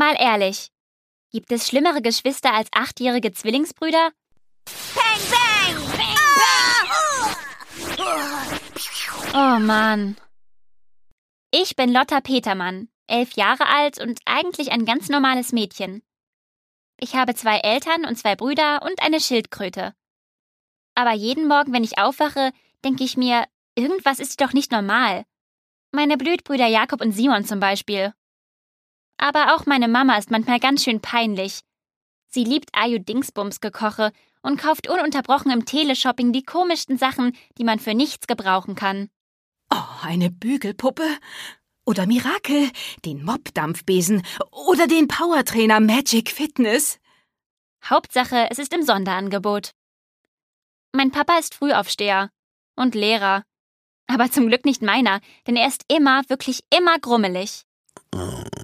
mal ehrlich. Gibt es schlimmere Geschwister als 8-jährige Zwillingsbrüder? Bang, bang! Bang, bang! Oh Mann. Ich bin Lotta Petermann, 11 Jahre alt und eigentlich ein ganz normales Mädchen. Ich habe 2 Eltern und 2 Brüder und eine Schildkröte. Aber jeden Morgen, wenn ich aufwache, denke ich mir, irgendwas ist doch nicht normal. Meine Blutbrüder Jakob und Simon zum Beispiel. Aber auch meine Mama ist manchmal ganz schön peinlich. Sie liebt Ayu-Dingsbums-Gekoche und kauft ununterbrochen im Teleshopping die komischsten Sachen, die man für nichts gebrauchen kann. Oh, eine Bügelpuppe. Oder Mirakel, den Mop-Dampfbesen oder den Powertrainer Magic Fitness. Hauptsache, es ist im Sonderangebot. Mein Papa ist Frühaufsteher und Lehrer. Aber zum Glück nicht meiner, denn er ist immer, wirklich immer grummelig.